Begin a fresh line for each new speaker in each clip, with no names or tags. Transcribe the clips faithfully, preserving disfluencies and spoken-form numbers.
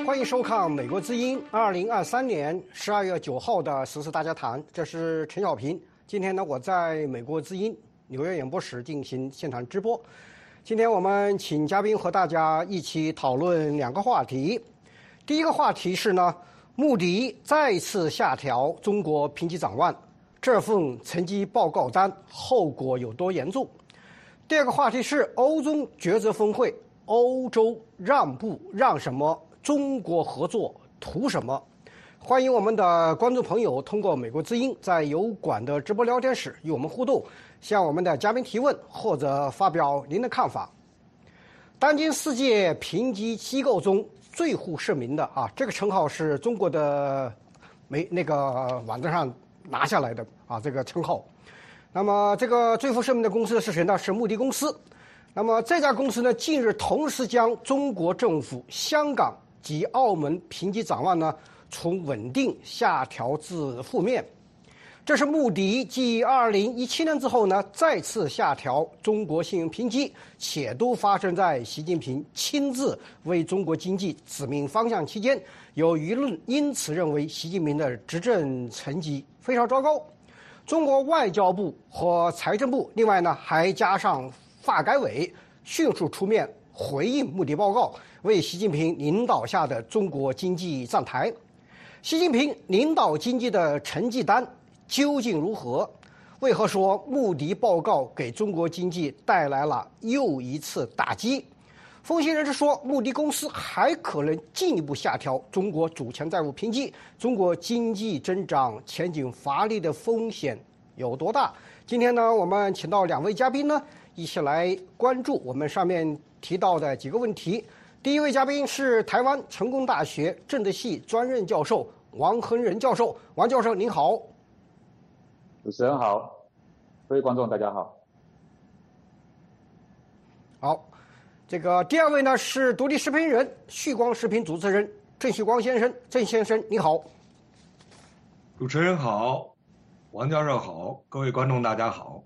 欢迎收看《美国之音》二零二三年十二月九号的时事大家谈，这是陈小平。今天呢，我在美国之音纽约演播室进行现场直播。今天我们请嘉宾和大家一起讨论两个话题。第一个话题是呢，穆迪再次下调中国评级展望，这份成绩报告单后果有多严重？第二个话题是欧中抉择峰会，欧洲让步让什么？中国合作图什么？欢迎我们的观众朋友通过美国之音在油管的直播聊天室与我们互动，向我们的嘉宾提问或者发表您的看法。当今世界评级机构中最负盛名的啊，这个称号是中国的媒那个网站上拿下来的啊，这个称号。那么这个最负盛名的公司是谁呢？是穆迪公司。那么这家公司呢，近日同时将中国政府、香港及澳门评级展望呢，从稳定下调至负面。这是穆迪继二零一七年之后呢，再次下调中国信用评级，且都发生在习近平亲自为中国经济指明方向期间。有舆论因此认为习近平的执政成绩非常糟糕。中国外交部和财政部，另外呢还加上发改委，迅速出面回应穆迪报告，为习近平领导下的中国经济站台。习近平领导经济的成绩单究竟如何？为何说穆迪报告给中国经济带来了又一次打击？分析人士说，穆迪公司还可能进一步下调中国主权债务评级，中国经济增长前景乏力的风险有多大？今天呢，我们请到两位嘉宾呢，一起来关注我们上面提到的几个问题。第一位嘉宾是台湾成功大学政治系专任教授王恒仁教授。王教授您好。
主持人好，各位观众大家好。
好，这个第二位呢是独立视频人、旭光视频主持人郑旭光先生。郑先生你好。
主持人好，王教授好，各位观众大家好。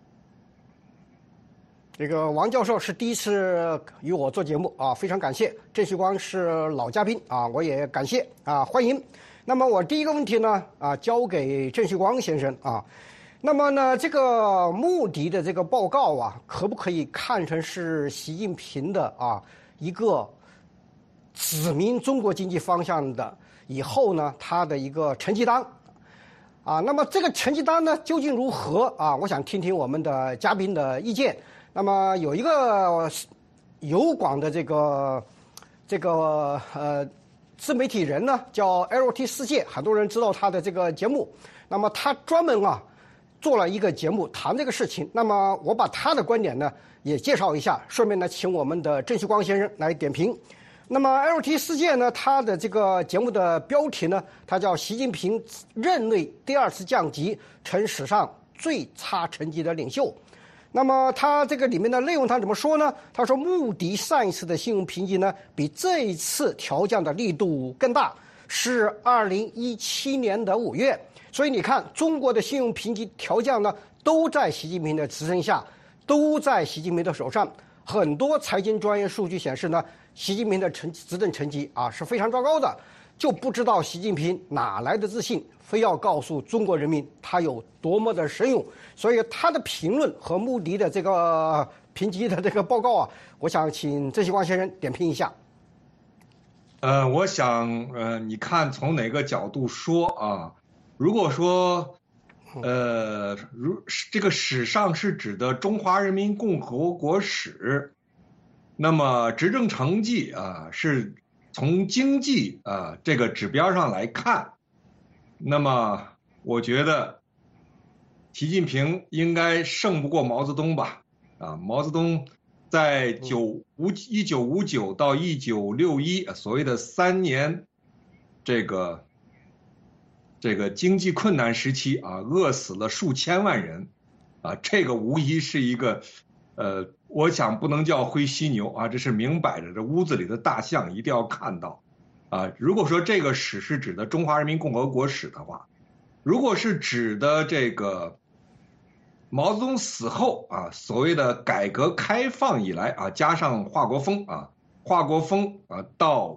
这个王教授是第一次与我做节目啊，非常感谢。郑旭光是老嘉宾啊，我也感谢啊，欢迎。那么我第一个问题呢啊，交给郑旭光先生啊。那么呢，这个穆迪的这个报告啊，可不可以看成是习近平的啊一个指明中国经济方向的以后呢他的一个成绩单啊？那么这个成绩单呢究竟如何啊？我想听听我们的嘉宾的意见。那么有一个油管的这个这个呃自媒体人呢，叫 L T 世界，很多人知道他的这个节目。那么他专门啊做了一个节目谈这个事情。那么我把他的观点呢也介绍一下，顺便呢请我们的郑旭光先生来点评。那么 L T 世界呢，他的这个节目的标题呢，它叫习近平任内第二次降级，成史上最差成绩的领袖。那么他这个里面的内容他怎么说呢？他说穆迪上一次的信用评级呢，比这一次调降的力度更大，是二零一七年的五月。所以你看，中国的信用评级调降呢，都在习近平的执政下，都在习近平的手上。很多财经专业数据显示呢，习近平的成执政成绩啊是非常糟糕的。就不知道习近平哪来的自信，非要告诉中国人民他有多么的神勇。所以他的评论和穆迪的这个评级的这个报告啊，我想请郑旭光先生点评一下。
呃，我想呃，你看从哪个角度说啊？如果说呃，如这个史上是指的中华人民共和国史，那么执政成绩啊是从经济啊这个指标上来看，那么我觉得习近平应该胜不过毛泽东吧？啊，毛泽东在九五一九五九到一九六一所谓的三年这个这个经济困难时期啊，饿死了数千万人啊，这个无疑是一个呃。我想不能叫灰犀牛啊，这是明摆着这屋子里的大象一定要看到啊。如果说这个史是指的中华人民共和国史的话，如果是指的这个毛泽东死后啊，所谓的改革开放以来啊，加上华国锋啊，华国锋啊到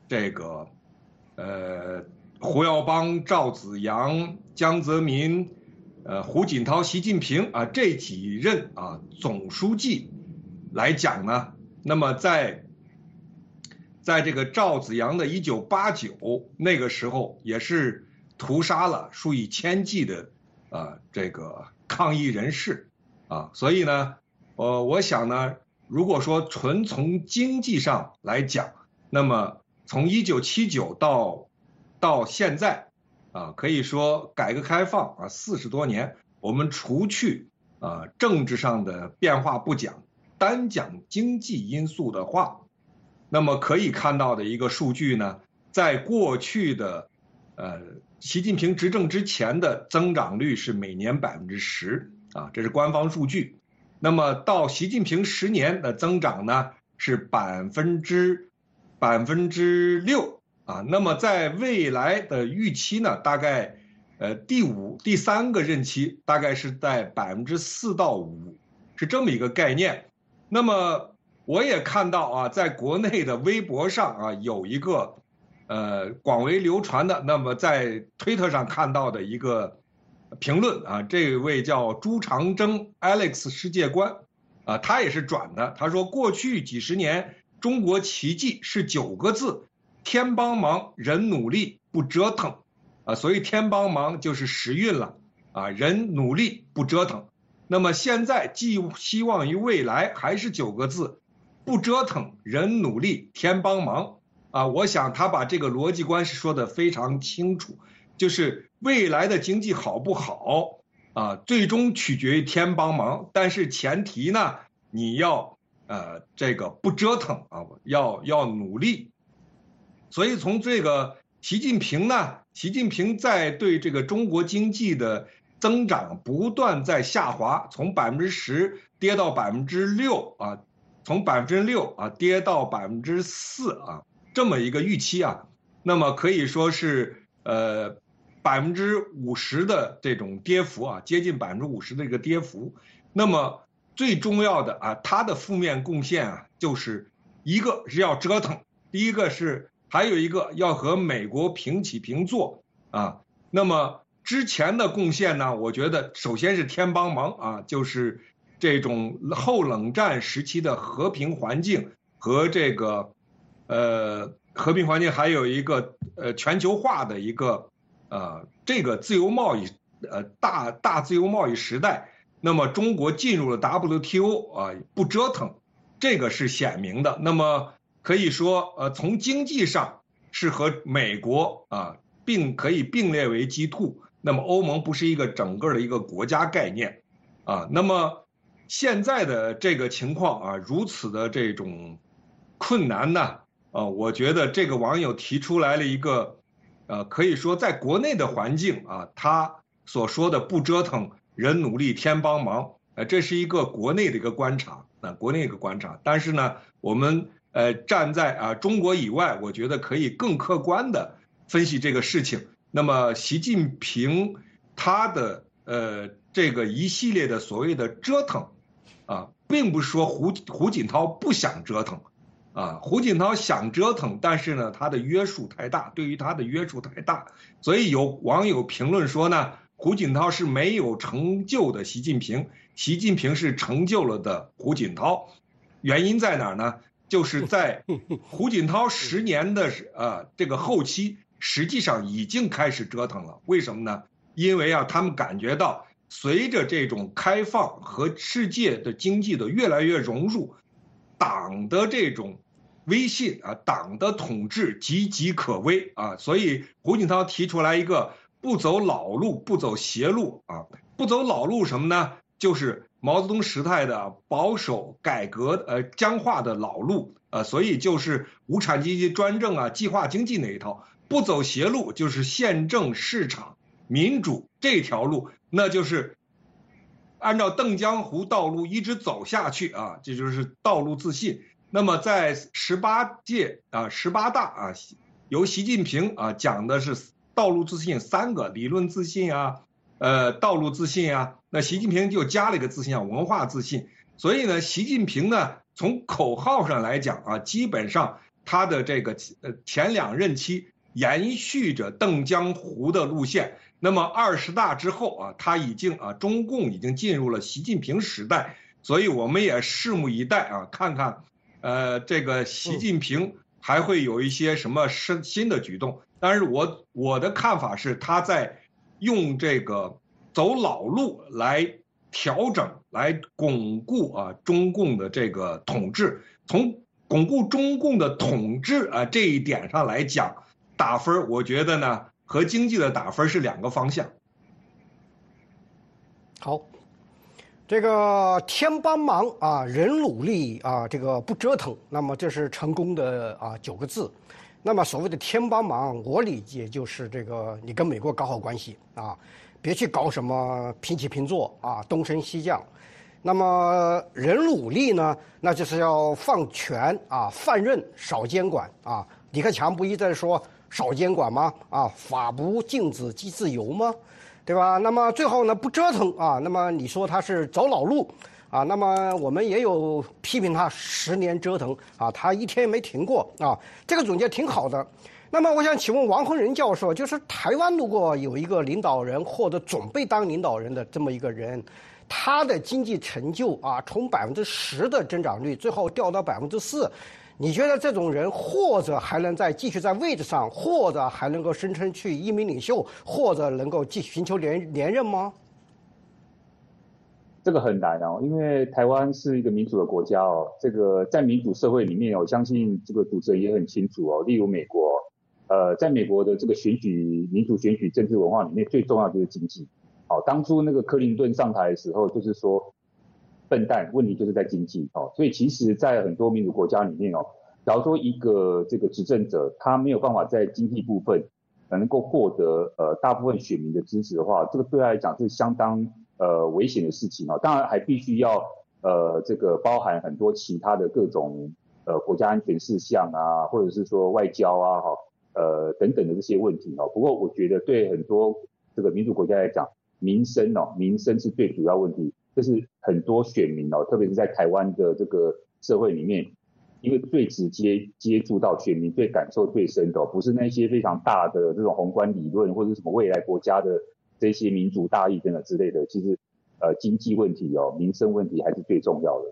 这个呃胡耀邦、赵紫阳、江泽民、呃胡锦涛、习近平啊这几任啊总书记来讲呢，那么在在这个赵紫阳的一九八九那个时候，也是屠杀了数以千计的啊这个抗议人士啊，所以呢，呃，我想呢，如果说纯从经济上来讲，那么从一九七九到到现在啊，可以说改革开放啊四十多年，我们除去啊政治上的变化不讲，单讲经济因素的话，那么可以看到的一个数据呢，在过去的呃习近平执政之前的增长率是每年百分之十啊，这是官方数据。那么到习近平十年的增长呢是百分之百分之六啊。那么在未来的预期呢，大概呃第五第三个任期大概是在百分之四到五，是这么一个概念。那么我也看到啊，在国内的微博上啊有一个呃广为流传的，那么在推特上看到的一个评论啊，这位叫朱长征 Alex 世界观啊，他也是转的，他说过去几十年中国奇迹是九个字：天帮忙，人努力不折腾啊，所以天帮忙就是时运了啊，人努力不折腾。那么现在寄希望于未来还是九个字：不折腾，人努力，天帮忙啊。我想他把这个逻辑关系说得非常清楚，就是未来的经济好不好啊，最终取决于天帮忙，但是前提呢，你要呃这个不折腾啊，要要努力。所以从这个习近平呢，习近平在对这个中国经济的增长不断在下滑，从百分之十跌到百分之六啊，从百分之六啊跌到百分之四啊，这么一个预期啊，那么可以说是呃百分之五十的这种跌幅啊，接近百分之五十的一个跌幅。那么最重要的啊，它的负面贡献啊，就是一个是要折腾，第一个是还有一个要和美国平起平坐啊。那么之前的贡献呢，我觉得首先是天帮忙啊，就是这种后冷战时期的和平环境和这个呃和平环境，还有一个呃全球化的一个呃这个自由贸易呃大大自由贸易时代。那么中国进入了 W T O 啊，不折腾，这个是显明的。那么可以说呃从经济上是和美国啊并可以并列为 G 二。那么欧盟不是一个整个的一个国家概念啊。那么现在的这个情况啊，如此的这种困难呢啊，我觉得这个网友提出来了一个呃可以说在国内的环境啊，他所说的不折腾，人努力天帮忙，呃这是一个国内的一个观察啊，国内一个观察。但是呢，我们呃站在啊中国以外，我觉得可以更客观的分析这个事情。那么习近平他的呃这个一系列的所谓的折腾啊，并不是说胡胡锦涛不想折腾啊，胡锦涛想折腾，但是呢他的约束太大，对于他的约束太大，所以有网友评论说呢，胡锦涛是没有成就的习近平，习近平是成就了的胡锦涛。原因在哪儿呢？就是在胡锦涛十年的呃这个后期，实际上已经开始折腾了。为什么呢？因为啊，他们感觉到随着这种开放和世界的经济的越来越融入，党的这种威信啊，党的统治岌岌可危啊。所以胡锦涛提出来一个不走老路，不走邪路啊。不走老路什么呢？就是毛泽东时代的保守改革呃僵化的老路啊，所以就是无产阶级专政啊，计划经济那一套。不走邪路就是宪政市场民主这条路，那就是按照邓江湖道路一直走下去啊，这就是道路自信。那么在十八届啊十八大啊，由习近平啊讲的是道路自信三个，理论自信啊，呃道路自信啊，那习近平就加了一个自信啊，文化自信。所以呢，习近平呢从口号上来讲啊，基本上他的这个呃前两任期延续着邓江湖的路线。那么二十大之后啊，他已经啊中共已经进入了习近平时代，所以我们也拭目以待啊，看看呃这个习近平还会有一些什么新新的举动。但是我我的看法是，他在用这个走老路来调整、来巩固啊中共的这个统治。从巩固中共的统治啊这一点上来讲，打分我觉得呢和经济的打分是两个方向。
好，这个天帮忙啊，人努力啊，这个不折腾，那么这是成功的啊九个字。那么所谓的天帮忙，我理解就是这个你跟美国搞好关系啊，别去搞什么平起平坐啊，东升西降。那么人努力呢，那就是要放权啊，放任，少监管啊。李克强不一直在说少监管吗？啊，法不禁止即自由吗？对吧？那么最后呢，不折腾啊。那么你说他是走老路啊？那么我们也有批评他十年折腾啊，他一天也没停过啊。这个总结挺好的。那么我想请问王洪仁教授，就是台湾如果有一个领导人或者准备当领导人的这么一个人，他的经济成就啊，从百分之十的增长率，最后掉到百分之四，你觉得这种人或者还能再继续在位置上，或者还能够声称去一名领袖，或者能够继续寻求连连任吗？
这个很难哦，因为台湾是一个民主的国家哦。这个在民主社会里面，我相信这个主持人也很清楚哦。例如美国，呃，在美国的这个选举民主选举政治文化里面，最重要就是经济。好，当初那个克林顿上台的时候，就是说笨蛋，问题就是在经济哦。所以其实，在很多民主国家里面哦，假如说一个这个执政者他没有办法在经济部分能够获得呃大部分选民的支持的话，这个对他来讲是相当呃危险的事情哦。当然还必须要呃这个包含很多其他的各种呃国家安全事项啊，或者是说外交啊哈呃等等的这些问题哦。不过我觉得对很多这个民主国家来讲，民生哦，民生是最主要问题，这是很多选民哦，特别是在台湾的这个社会里面，因为最直接接触到选民、最感受最深的、哦，不是那些非常大的这种宏观理论或者什么未来国家的这些民族大义等等之类的，其实呃经济问题哦，民生问题还是最重要的。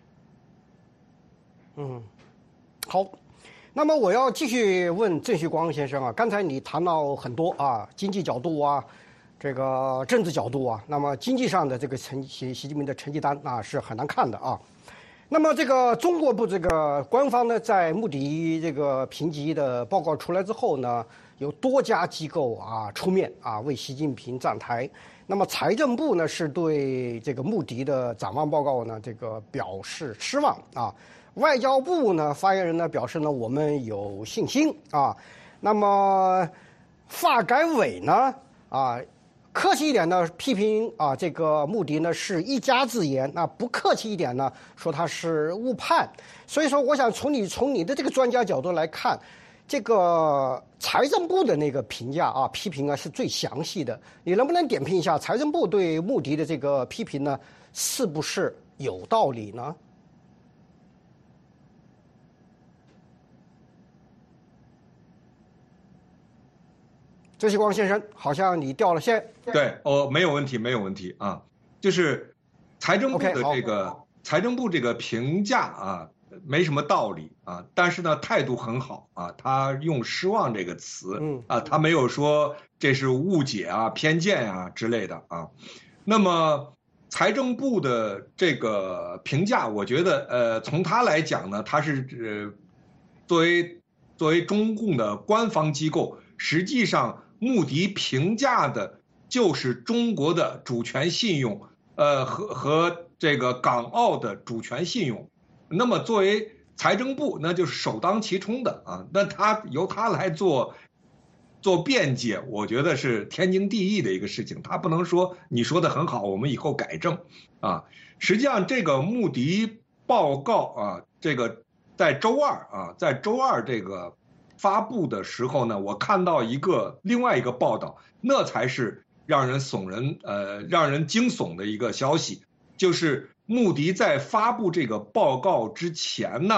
嗯，好。那么我要继续问郑旭光先生啊，刚才你谈到很多啊，经济角度啊。这个政治角度啊，那么经济上的这个成习习近平的成绩单啊是很难看的啊。那么这个中国部这个官方呢，在穆迪这个评级的报告出来之后呢，有多家机构啊出面啊为习近平站台。那么财政部呢是对这个穆迪的展望报告呢这个表示失望啊。外交部呢发言人呢表示呢我们有信心啊。那么发改委呢啊。客气一点呢，批评啊，这个穆迪呢是一家之言；那不客气一点呢，说他是误判。所以说，我想从你从你的这个专家角度来看，这个财政部的那个评价啊，批评啊是最详细的。你能不能点评一下财政部对穆迪的这个批评呢，是不是有道理呢？周锡光先生，好像你掉了线。
对，哦，没有问题，没有问题啊。就是财政部的这个、okay, 财政部这个评价啊，没什么道理啊，但是呢，态度很好啊。他用“失望”这个词，嗯啊，他没有说这是误解啊、偏见啊之类的啊。那么财政部的这个评价，我觉得呃，从他来讲呢，他是呃作为作为中共的官方机构，实际上。穆迪评价的就是中国的主权信用，呃和和这个港澳的主权信用。那么作为财政部，那就是首当其冲的啊。那他由他来做做辩解，我觉得是天经地义的一个事情。他不能说你说的很好，我们以后改正啊。实际上，这个穆迪报告啊，这个在周二啊，在周二这个。发布的时候呢，我看到一个另外一个报道，那才是让人悚人呃让人惊悚的一个消息，就是穆迪在发布这个报告之前呢，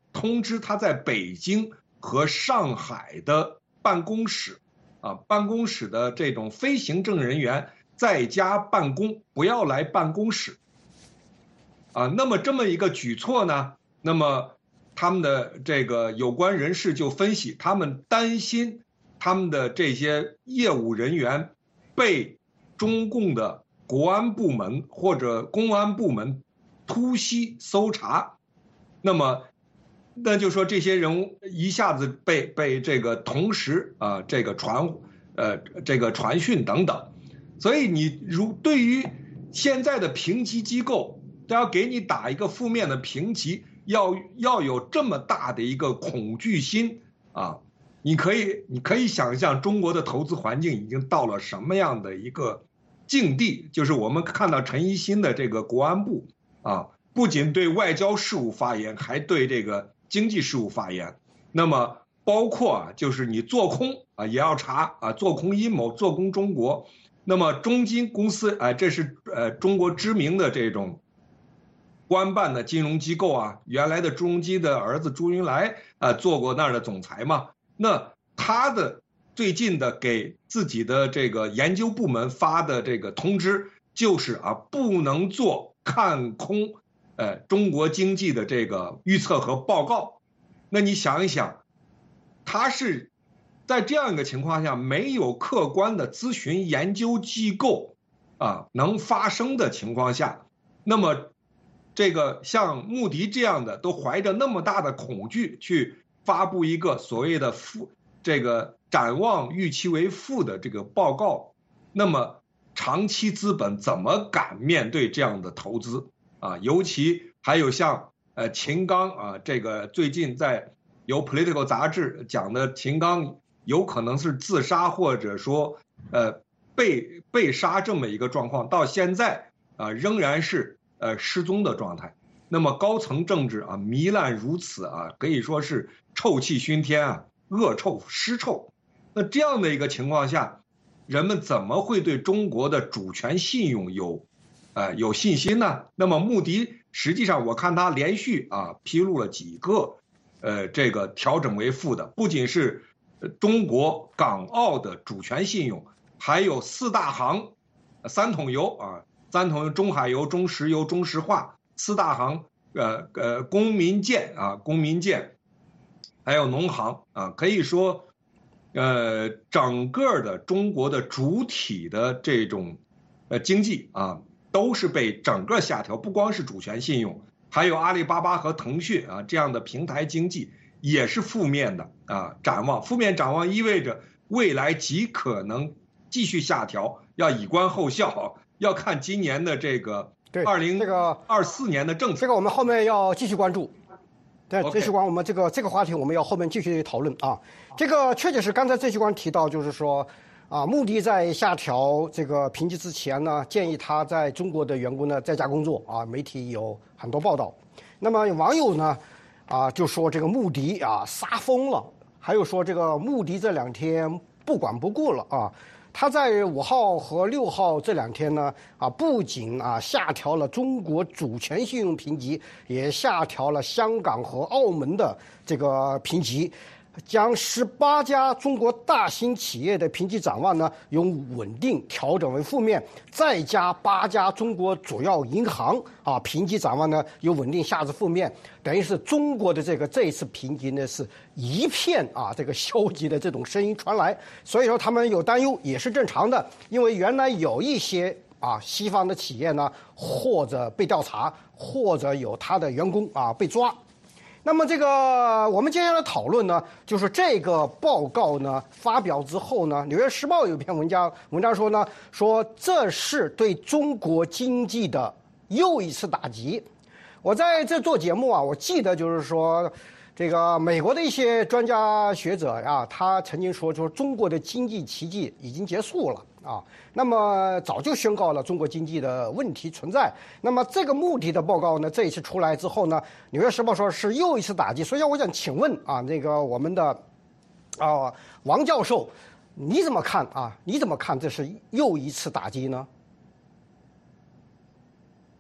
通知他在北京和上海的办公室，啊，办公室的这种非行政人员在家办公，不要来办公室。啊，那么这么一个举措呢，那么他们的这个有关人士就分析，他们担心他们的这些业务人员被中共的国安部门或者公安部门突袭搜查，那么那就说这些人一下子被被这个同时啊这个传呃这个传讯等等，所以你如对于现在的评级机构都要给你打一个负面的评级，要要有这么大的一个恐惧心啊，你可以你可以想象中国的投资环境已经到了什么样的一个境地，就是我们看到陈一新的这个国安部啊，不仅对外交事务发言，还对这个经济事务发言。那么包括啊，就是你做空啊也要查啊，做空阴谋，做空中国。那么中金公司啊，这是呃中国知名的这种官办的金融机构啊，原来的朱镕基的儿子朱云来啊做过那儿的总裁嘛。那他的最近的给自己的这个研究部门发的这个通知，就是啊不能做看空呃中国经济的这个预测和报告。那你想一想，他是在这样一个情况下，没有客观的咨询研究机构啊能发生的情况下，那么这个像穆迪这样的都怀着那么大的恐惧去发布一个所谓的负这个展望预期为负的这个报告，那么长期资本怎么敢面对这样的投资啊？尤其还有像呃秦刚啊，这个最近在由 Political 杂志讲的秦刚有可能是自杀或者说呃被被杀这么一个状况，到现在啊仍然是呃失踪的状态。那么高层政治啊糜烂如此啊，可以说是臭气熏天啊，恶臭尸臭。那这样的一个情况下，人们怎么会对中国的主权信用有呃有信心呢？那么穆迪实际上我看他连续啊披露了几个呃这个调整为负的，不仅是中国港澳的主权信用，还有四大行三桶油啊，三桶油中海油、中石油、中石化，四大行呃呃公民建啊公民建，还有农行啊，可以说呃整个的中国的主体的这种呃经济啊都是被整个下调，不光是主权信用，还有阿里巴巴和腾讯啊这样的平台经济也是负面的啊展望。负面展望意味着未来极可能继续下调，要以观后效，要看今年的这个二零二四年的政策。
这个我们后面要继续关注。对，这期关我们这个这个话题我们要后面继续讨论啊。这个确实是刚才这期关提到，就是说啊，穆迪在下调这个评级之前呢，建议他在中国的员工呢在家工作啊，媒体有很多报道。那么网友呢啊就说这个穆迪啊杀疯了，还有说这个穆迪这两天不管不顾了啊。他在五号和六号这两天呢，啊，不仅啊下调了中国主权信用评级，也下调了香港和澳门的这个评级，将十八家中国大型企业的评级展望呢，由稳定调整为负面，再加八家中国主要银行啊评级展望呢，由稳定下至负面，等于是中国的这个这一次评级呢是一片啊这个消极的这种声音传来，所以说他们有担忧也是正常的，因为原来有一些啊西方的企业呢，或者被调查，或者有他的员工啊被抓。那么这个我们接下来讨论呢，就是这个报告呢发表之后呢，《纽约时报》有一篇文章，文章说呢，说这是对中国经济的又一次打击。我在这做节目啊，我记得就是说，这个美国的一些专家学者啊，他曾经说，说中国的经济奇迹已经结束了啊。那么早就宣告了中国经济的问题存在。那么这个穆迪的报告呢，这一次出来之后呢，《纽约时报》说是又一次打击。所以我想请问啊，那个我们的啊王教授，你怎么看啊？你怎么看这是又一次打击呢？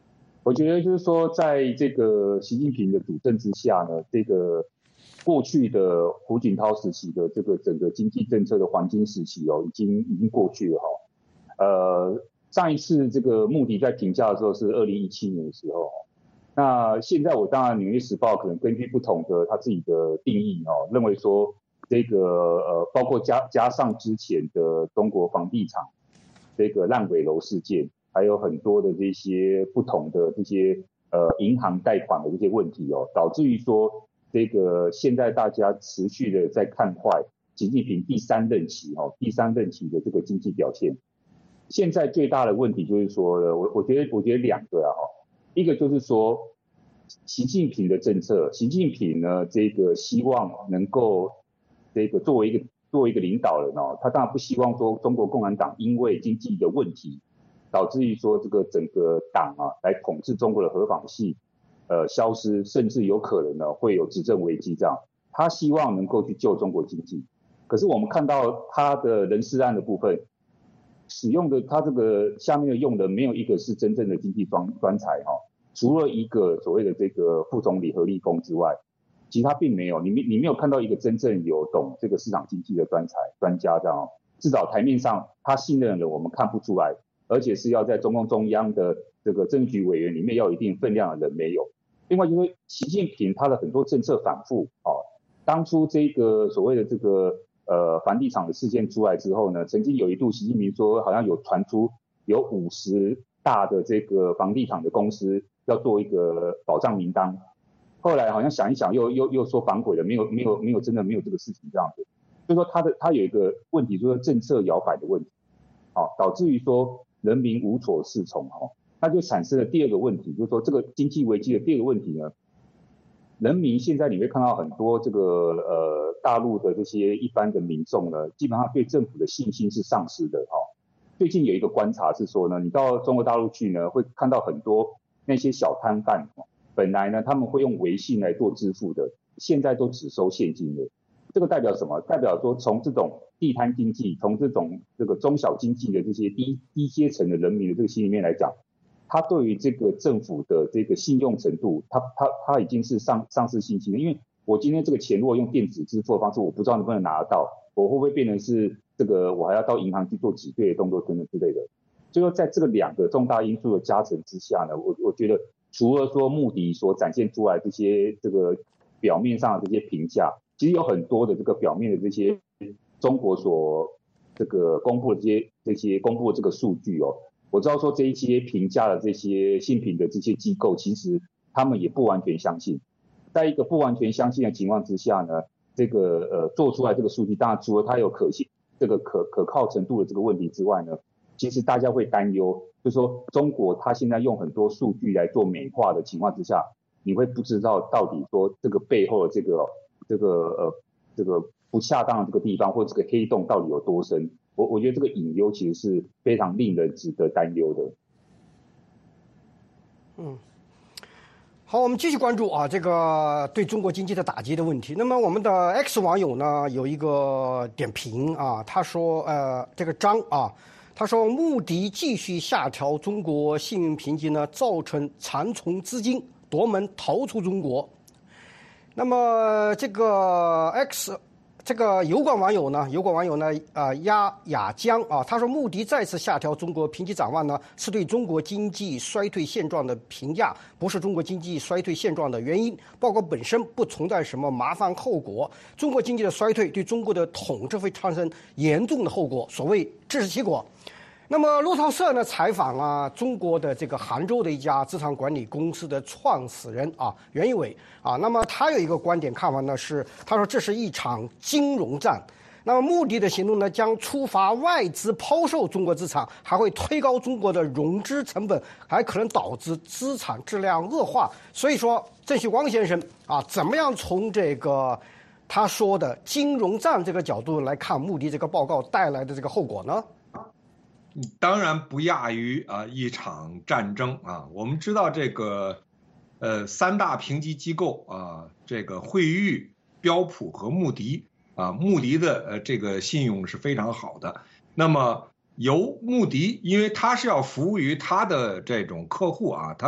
我觉得就是说，在这个习近平的主政之下呢，这个过去的胡锦涛时期的这个整个经济政策的黄金时期哦，已经已经过去了哈。呃，上一次这个穆迪在评价的时候是二零一七年的时候，那现在我当然《纽约时报》可能根据不同的他自己的定义哦，认为说这个呃，包括加加上之前的中国房地产这个烂尾楼事件。还有很多的这些不同的这些呃银行贷款的这些问题哦，导致于说这个现在大家持续的在看坏习近平第三任期哦，第三任期的这个经济表现。现在最大的问题就是说，我我觉得我觉得两个啊，一个就是说习近平的政策，习近平呢这个希望能够这个作为一个作为一个领导人哦，他当然不希望说中国共产党因为经济的问题。导致于说这个整个党啊来统治中国的合法性呃消失，甚至有可能呢会有执政危机这样。他希望能够去救中国经济，可是我们看到他的人事案的部分，使用的他这个下面的用的没有一个是真正的经济专专才哈、哦，除了一个所谓的这个副总理何立峰之外，其他并没有。你你没有看到一个真正有懂这个市场经济的专才专家这样、哦，至少台面上他信任的人我们看不出来。而且是要在中共中央的这个政治局委员里面要有一定分量的人没有。另外就是习近平他的很多政策反复哦，当初这个所谓的这个呃房地产的事件出来之后呢，曾经有一度习近平说好像有传出有五十大的这个房地产的公司要做一个保障名单，后来好像想一想又又又说反悔了，没有没有没有真的没有这个事情这样子。所以说他的他有一个问题，就是政策摇摆的问题，哦，导致于说。人民无所适从哦，那就产生了第二个问题，就是说这个经济危机的第二个问题呢，人民现在你会看到很多这个呃大陆的这些一般的民众呢，基本上对政府的信心是丧失的哦。最近有一个观察是说呢，你到中国大陆去呢，会看到很多那些小摊贩，本来呢他们会用微信来做支付的，现在都只收现金了。这个代表什么？代表说从这种地摊经济，从这种这个中小经济的这些低低阶层的人民的这个心里面来讲，他对于这个政府的这个信用程度，他他他已经是丧丧失信心了。因为我今天这个钱如果用电子支付的方式，我不知道能不能拿得到，我会不会变成是这个我还要到银行去做挤兑的动作等等之类的。所以说在这个两个重大因素的加成之下呢，我我觉得除了说穆迪所展现出来这些这个表面上的这些评价。其实有很多的这个表面的这些中国所这个公布的这些这些公布的这个数据哦，我知道说这一些评价的这些信评的这些机构，其实他们也不完全相信。在一个不完全相信的情况之下呢，这个呃做出来这个数据，当然除了它有可信这个可可靠程度的这个问题之外呢，其实大家会担忧，就是说中国它现在用很多数据来做美化的情况之下，你会不知道到底说这个背后的这个。这个呃，这个不恰当的这个地方，或者这个黑洞到底有多深？我我觉得这个隐忧其实是非常令人值得担忧的。
嗯，好，我们继续关注啊，这个对中国经济的打击的问题。那么我们的 X 网友呢有一个点评啊，他说呃，这个张啊，他说穆迪继续下调中国信用评级呢，造成残存资金夺门逃出中国。那么这个 X 这个油管网友呢，油管网友呢，啊、呃，鸭雅江啊，他说穆迪再次下调中国评级展望呢，是对中国经济衰退现状的评价，不是中国经济衰退现状的原因。报告本身不存在什么麻烦后果，中国经济的衰退对中国的统治会产生严重的后果，所谓自食其果。那么路透社呢采访了中国的这个杭州的一家资产管理公司的创始人啊袁一伟啊，那么他有一个观点看法呢是，他说这是一场金融战，那么穆迪的行动呢将触发外资抛售中国资产，还会推高中国的融资成本，还可能导致资产质量恶化。所以说郑旭光先生啊，怎么样从这个他说的金融战这个角度来看穆迪这个报告带来的这个后果呢？
当然不亚于啊一场战争啊。我们知道这个呃三大评级机构啊，这个惠誉、标普和穆迪啊，穆迪的呃这个信用是非常好的。那么由穆迪，因为它是要服务于它的这种客户啊，它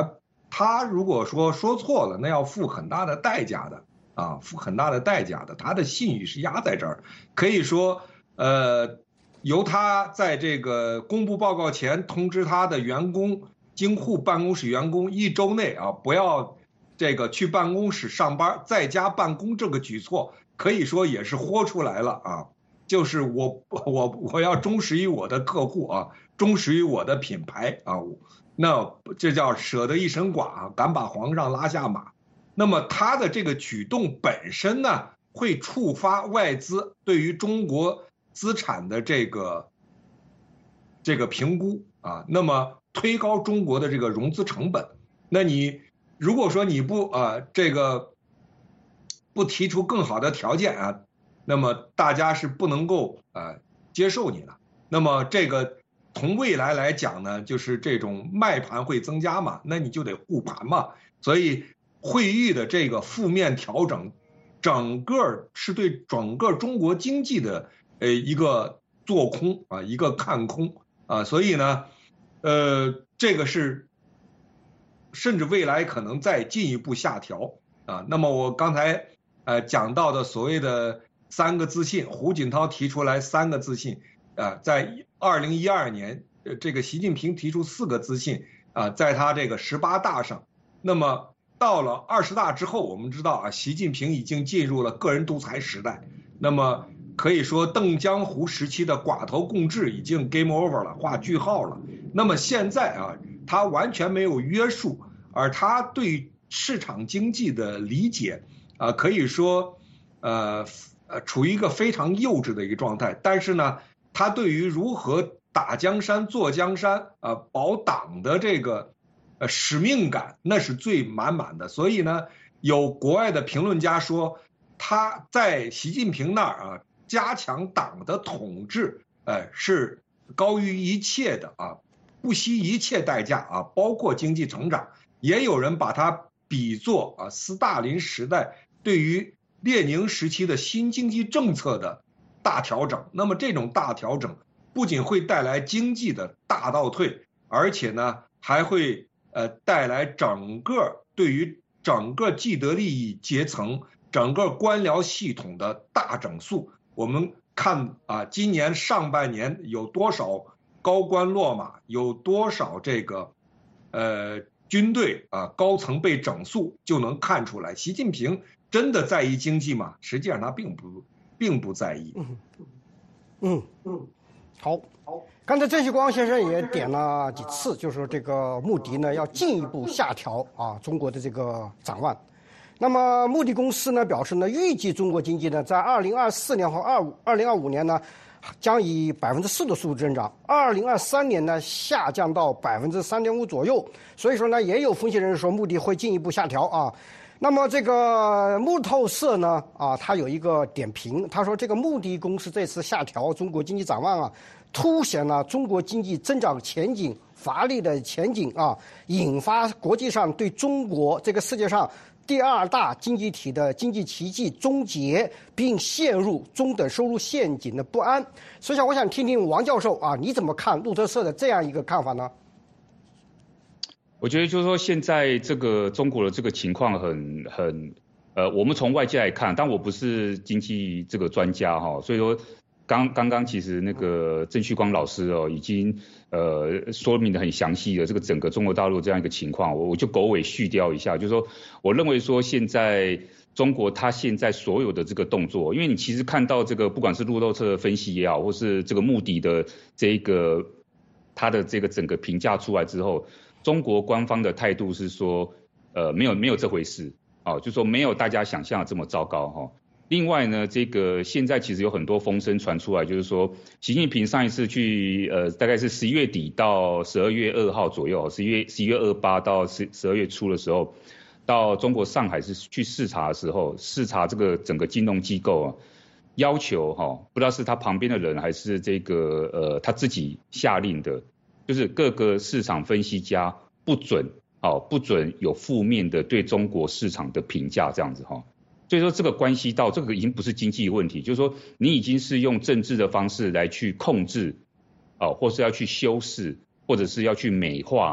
他如果说说错了，那要付很大的代价的啊，付很大的代价的。他的信誉是压在这儿，可以说，呃，由他在这个公布报告前通知他的员工、京沪办公室员工一周内啊，不要这个去办公室上班，在家办公这个举措，可以说也是豁出来了啊。就是我我我要忠实于我的客户啊，忠实于我的品牌啊。那这叫舍得一身剐啊，敢把皇上拉下马。那么他的这个举动本身呢，会触发外资对于中国资产的这个这个评估啊，那么推高中国的这个融资成本。那你如果说你不啊这个不提出更好的条件啊，那么大家是不能够啊接受你的。那么这个。从未来来讲呢，就是这种卖盘会增加嘛，那你就得护盘嘛。所以惠誉的这个负面调整，整个是对整个中国经济的呃一个做空啊，一个看空啊。所以呢，呃，这个是甚至未来可能再进一步下调啊。那么我刚才呃讲到的所谓的三个自信，胡锦涛提出来三个自信。啊，在二零一二年，这个习近平提出四个自信啊，在他这个十八大上，那么到了二十大之后，我们知道啊，习近平已经进入了个人独裁时代，那么可以说邓江湖时期的寡头共治已经 game over 了，画句号了。那么现在啊，他完全没有约束，而他对市场经济的理解啊，可以说呃呃处于一个非常幼稚的一个状态，但是呢。他对于如何打江山、坐江山啊、呃，保党的这个呃使命感，那是最满满的。所以呢，有国外的评论家说，他在习近平那儿啊，加强党的统治，呃，是高于一切的啊，不惜一切代价啊，包括经济成长。也有人把它比作啊，斯大林时代对于列宁时期的新经济政策的。大调整，那么这种大调整不仅会带来经济的大倒退，而且呢还会呃带来整个对于整个既得利益阶层、整个官僚系统的大整肃。我们看啊，今年上半年有多少高官落马，有多少这个呃军队啊高层被整肃，就能看出来，习近平真的在意经济吗？实际上他并不。并不在意。
嗯嗯嗯，好。刚才郑旭光先生也点了几次，就是说这个穆迪呢要进一步下调啊中国的这个展望。那么穆迪公司呢表示呢，预计中国经济呢在二零二四年和二五二零二五年呢将以百分之四的速度增长，二零二三年呢下降到百分之三点五左右。所以说呢，也有分析人士说穆迪会进一步下调啊。那么这个路透社呢，啊，他有一个点评，他说这个穆迪公司这次下调中国经济展望啊，凸显了中国经济增长前景乏力的前景啊，引发国际上对中国这个世界上第二大经济体的经济奇迹终结，并陷入中等收入陷阱的不安。所以，我想听听王教授啊，你怎么看路透社的这样一个看法呢？
我觉得就是说，现在这个中国的这个情况很很，呃，我们从外界来看，但我不是经济这个专家哈，所以说刚刚刚其实那个郑旭光老师哦，已经呃说明的很详细的这个整个中国大陆这样一个情况，我我就狗尾续貂一下，就是说，我认为说现在中国它现在所有的这个动作，因为你其实看到这个不管是路透社的分析也好，或是这个穆迪的这个它的这个整个评价出来之后。中国官方的态度是说，呃，没有没有这回事，哦，就说没有大家想象的这么糟糕哈、哦。另外呢，这个现在其实有很多风声传出来，就是说，习近平上一次去，呃，大概是十一月底到十二月二号左右，十一月十一月二八到十十二月初的时候，到中国上海是去视察的时候，视察这个整个金融机构啊，要求哈、哦，不知道是他旁边的人还是这个呃他自己下令的。就是各个市场分析家不准，哦，不准有负面的对中国市场的评价这样子哈，所以说这个关系到这个已经不是经济问题，就是说你已经是用政治的方式来去控制，哦，或是要去修饰，或者是要去美化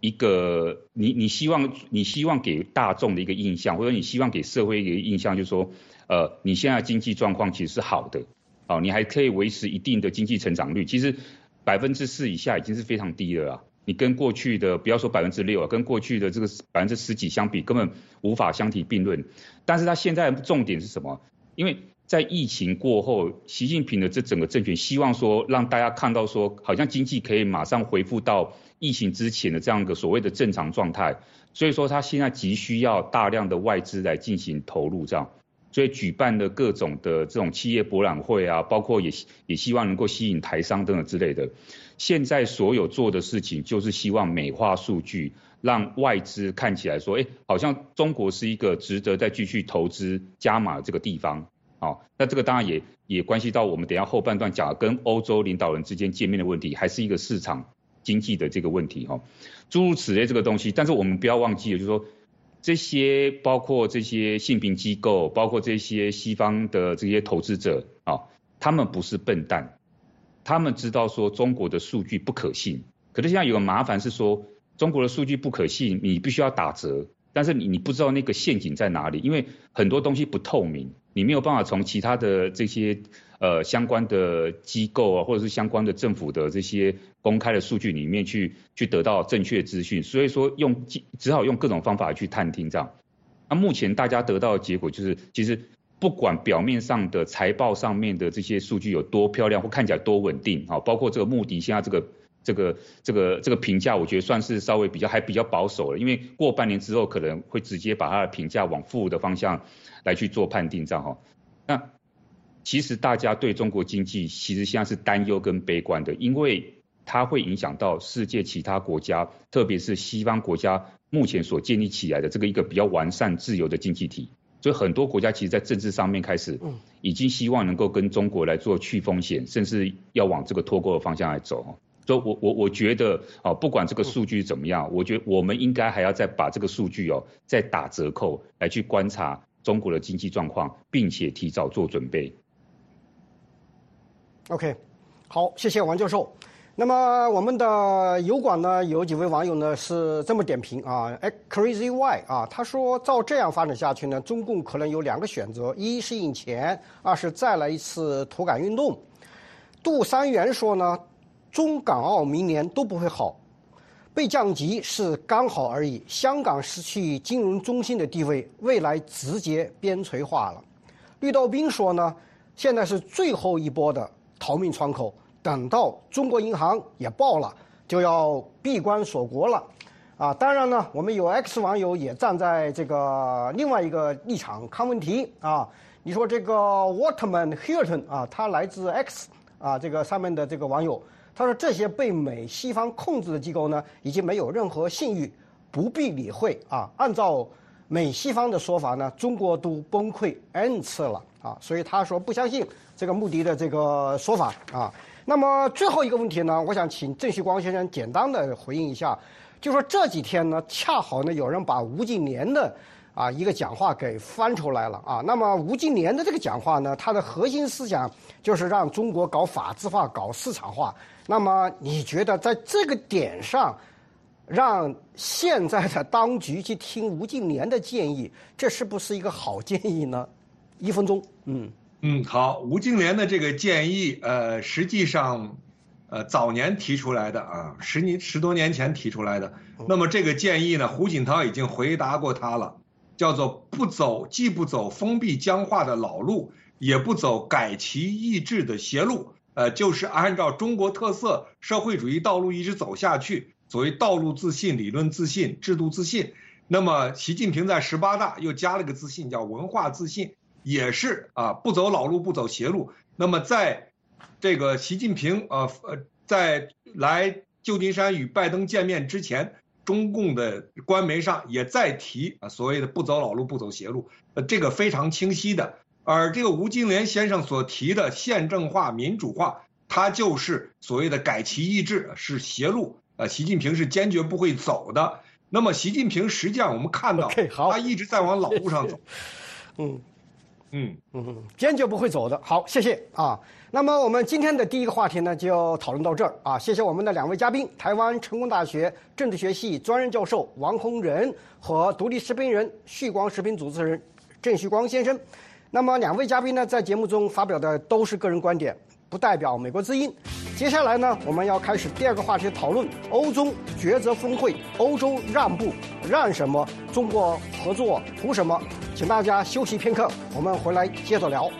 一个你你希望你希望给大众的一个印象，或者你希望给社会一个印象，就是说，呃，你现在经济状况其实是好的，哦，你还可以维持一定的经济成长率，其实百分之四以下已经是非常低了啊。你跟过去的不要说百分之六啊，跟过去的这个百分之十几相比，根本无法相提并论。但是他现在的重点是什么？因为在疫情过后，习近平的这整个政权希望说让大家看到说，好像经济可以马上恢复到疫情之前的这样一个所谓的正常状态，所以说他现在急需要大量的外资来进行投入，这样，所以举办了各种的这种企业博览会啊，包括也也希望能够吸引台商等等之类的。现在所有做的事情就是希望美化数据，让外资看起来说，哎，好像中国是一个值得再继续投资加码的这个地方。哦，那这个当然也也关系到我们等一下后半段讲的跟欧洲领导人之间见面的问题，还是一个市场经济的这个问题哦，诸如此类这个东西。但是我们不要忘记了，就是说这些包括这些信评机构，包括这些西方的这些投资者啊、哦，他们不是笨蛋。他们知道说中国的数据不可信，可是现在有个麻烦是说中国的数据不可信，你必须要打折，但是你你不知道那个陷阱在哪里，因为很多东西不透明，你没有办法从其他的这些呃相关的机构啊，或者是相关的政府的这些公开的数据里面去去得到正确资讯，所以说用只好用各种方法去探听这样。那目前大家得到的结果就是，其实不管表面上的财报上面的这些数据有多漂亮或看起来多稳定，好，包括这个穆迪现在这个这个这个这个评价，我觉得算是稍微比较还比较保守了，因为过半年之后可能会直接把它的评价往负的方向来去做判定，这样哈。那其实大家对中国经济其实现在是担忧跟悲观的，因为它会影响到世界其他国家，特别是西方国家目前所建立起来的这个一个比较完善自由的经济体。所以很多国家其实在政治上面开始已经希望能够跟中国来做去风险，甚至要往这个脱钩的方向来走。所以我我我觉得啊，不管这个数据怎么样，我觉得我们应该还要再把这个数据哦再打折扣来去观察中国的经济状况，并且提早做准备。
OK， 好，谢谢王教授。那么我们的油管呢，有几位网友呢是这么点评啊 ，Crazy Y 啊，他说照这样发展下去呢，中共可能有两个选择：一是印钱，二是再来一次土改运动。杜三元说呢，中港澳明年都不会好，被降级是刚好而已。香港失去金融中心的地位，未来直接边陲化了。绿豆兵说呢，现在是最后一波的逃命窗口。等到中国银行也爆了，就要闭关锁国了，啊，当然呢，我们有 X 网友也站在这个另外一个立场看问题啊。你说这个 Waterman Hilton 啊，他来自 X 啊，这个上面的这个网友，他说这些被美西方控制的机构呢，已经没有任何信誉，不必理会啊。按照美西方的说法呢，中国都崩溃 N 次了啊，所以他说不相信这个穆迪的这个说法啊。那么最后一个问题呢，我想请郑旭光先生简单的回应一下，就说这几天呢，恰好呢有人把吴敬琏的啊一个讲话给翻出来了啊。那么吴敬琏的这个讲话呢，它的核心思想就是让中国搞法治化、搞市场化。那么你觉得在这个点上，让现在的当局去听吴敬琏的建议，这是不是一个好建议呢？一分钟，嗯。
嗯，好，吴敬琏的这个建议，呃，实际上，呃，早年提出来的啊，十年十多年前提出来的。那么这个建议呢，胡锦涛已经回答过他了，叫做不走，既不走封闭僵化的老路，也不走改旗易帜的邪路，呃，就是按照中国特色社会主义道路一直走下去。所谓道路自信、理论自信、制度自信。那么习近平在十八大又加了个自信，叫文化自信。也是啊，不走老路，不走邪路。那么在这个习近平呃呃在来旧金山与拜登见面之前，中共的官媒上也在提啊所谓的不走老路，不走邪路，呃这个非常清晰的。而这个吴敬琏先生所提的宪政化、民主化，它就是所谓的改旗易帜，是邪路，呃习近平是坚决不会走的。那么习近平实际上我们看到，他一直在往老路上走。
嗯。
嗯
嗯，坚决不会走的。好，谢谢啊。那么我们今天的第一个话题呢，就讨论到这儿啊。谢谢我们的两位嘉宾，台湾成功大学政治学系专任教授王洪仁和独立视频人旭光视频主持人郑旭光先生。那么两位嘉宾呢，在节目中发表的都是个人观点，不代表美国之音。接下来呢，我们要开始第二个话题的讨论：欧中抉择峰会，欧洲让步让什么？中国合作图什么？请大家休息片刻，我们回来接着聊。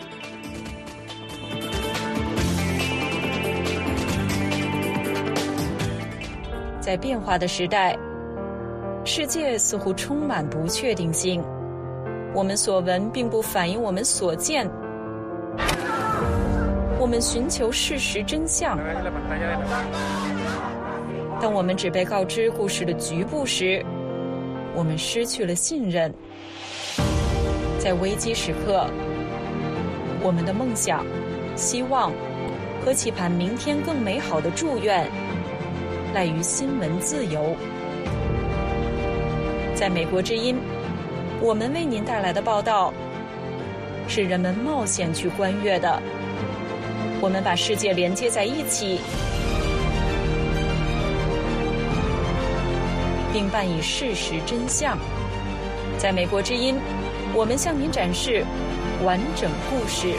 在变化的时代，世界似乎充满不确定性。我们所闻并不反映我们所见。我们寻求事实真相。当我们只被告知故事的局部时，我们失去了信任。在危机时刻，我们的梦想、希望和期盼明天更美好的祝愿，赖于新闻自由。在美国之音，我们为您带来的报道是人们冒险去观阅的。我们把世界连接在一起，并伴以事实真相。在美国之音，我们向您展示完整故事。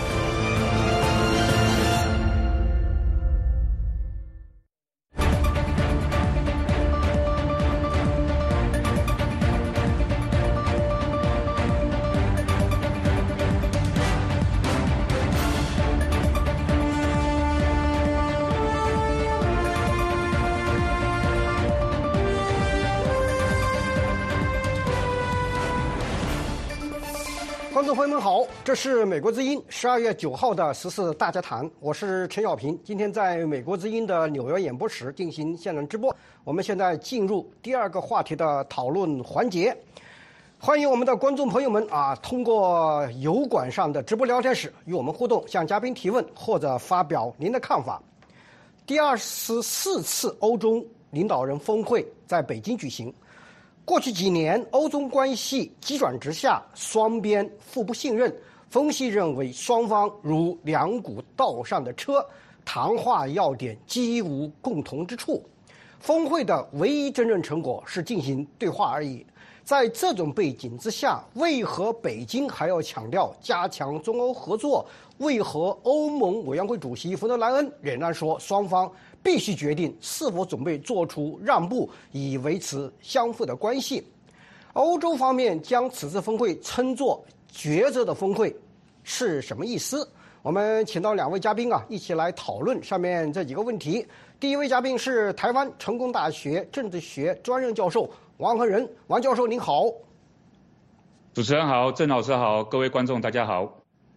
观众朋友们好，这是美国之音十二月九号的时事大家谈，我是陈小平。今天在美国之音的纽约演播室进行现场直播。我们现在进入第二个话题的讨论环节，欢迎我们的观众朋友们啊，通过油管上的直播聊天室与我们互动，向嘉宾提问或者发表您的看法。第二十四次欧洲领导人峰会在北京举行。过去几年，欧中关系急转直下，双边互不信任。分析认为，双方如两股道上的车，谈话要点几无共同之处。峰会的唯一真正成果是进行对话而已。在这种背景之下，为何北京还要强调加强中欧合作？为何欧盟委员会主席冯德莱恩仍然说双方必须决定是否准备做出让步，以维持相互的关系？欧洲方面将此次峰会称作抉择的峰会，是什么意思？我们请到两位嘉宾啊，一起来讨论上面这几个问题。第一位嘉宾是台湾成功大学政治学专任教授王洪仁，王教授您好。
主持人好，郑老师好，各位观众大家好。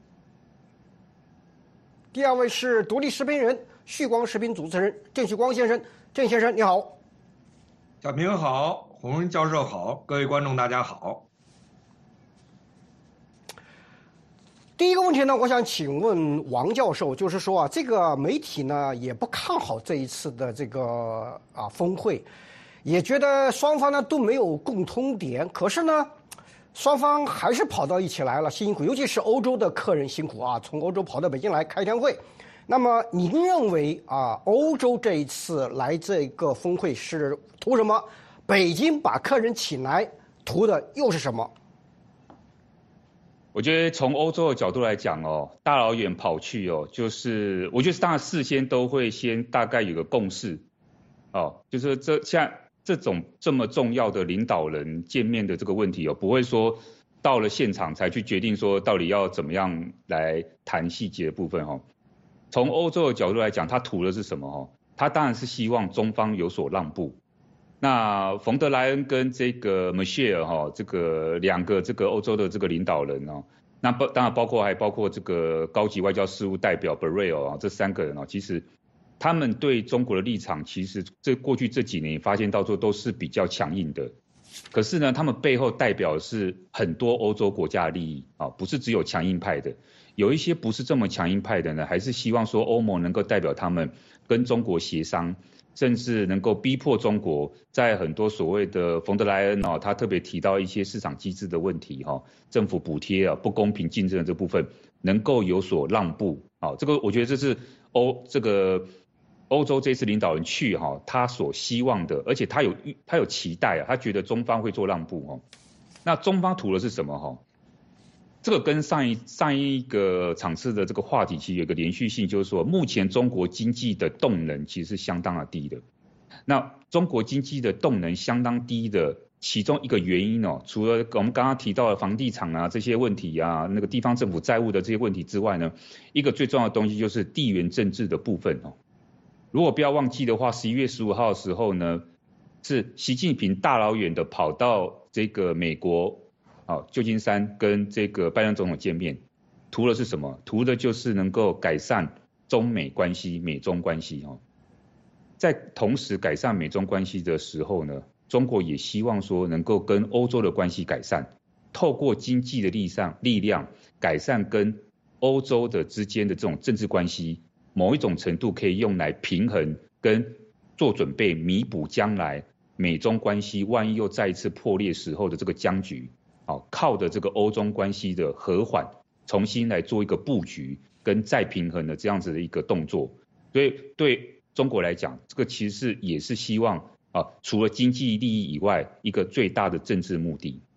第二位是独立视频人旭光视频主持人郑旭光先生，郑先生你好。
小平好，洪仁教授好，各位观众大家好。
第一个问题呢，我想请问王教授，就是说啊，这个媒体呢也不看好这一次的这个啊峰会，也觉得双方呢都没有共通点，可是呢，双方还是跑到一起来了，辛苦，尤其是欧洲的客人辛苦啊，从欧洲跑到北京来开天会。那么您认为啊，欧洲这一次来这个峰会是图什么？北京把客人请来，图的又是什么？
我觉得从欧洲的角度来讲哦，大老远跑去哦，就是我觉得当然事先都会先大概有个共识，哦，就是这像这种这么重要的领导人见面的这个问题哦，不会说到了现场才去决定说到底要怎么样来谈细节的部分哦。从欧洲的角度来讲，他图的是什么哦？他当然是希望中方有所让步。那冯德莱恩跟这个 Michel 哈，这个两个这个欧洲的这个领导人哦，那包当然包括还包括这个高级外交事务代表 Borrell 啊，这三个人哦，其实他们对中国的立场，其实这过去这几年发现到说都是比较强硬的。可是呢，他们背后代表的是很多欧洲国家的利益啊，不是只有强硬派的，有一些不是这么强硬派的呢，还是希望说欧盟能够代表他们跟中国协商。 甚至能够逼迫中国在很多所谓的冯德莱恩哦，他特别提到一些市场机制的问题哈，政府补贴啊不公平竞争的这部分能够有所让步啊，这个我觉得这是欧这个欧洲这次领导人去哈，他所希望的，而且他有他有期待啊，他觉得中方会做让步哦。那中方图的是什么哈？这个跟上一上一个场次的这个话题其实有一个连续性，就是说目前中国经济的动能其实是相当的低的。那中国经济的动能相当低的其中一个原因哦，除了我们刚刚提到的房地产啊这些问题啊，那个地方政府债务的这些问题之外呢，一个最重要的东西就是地缘政治的部分哦。如果不要忘记的话，十一月十五号的时候呢，是习近平大老远的跑到这个美国。好，旧金山跟这个拜登总统见面，图的是什么？图的就是能够改善中美关系、美中关系哦。在同时改善美中关系的时候呢，中国也希望说能够跟欧洲的关系改善，透过经济的力上力量改善跟欧洲的之间的这种政治关系，某一种程度可以用来平衡跟做准备，弥补将来美中关系万一又再一次破裂时候的这个僵局。好，靠的这个欧中关系的和缓，重新来做一个布局跟再平衡的这样子的一个动作，所以对中国来讲，这个其实是也是希望啊，除了经济利益以外，一个最大的政治目的。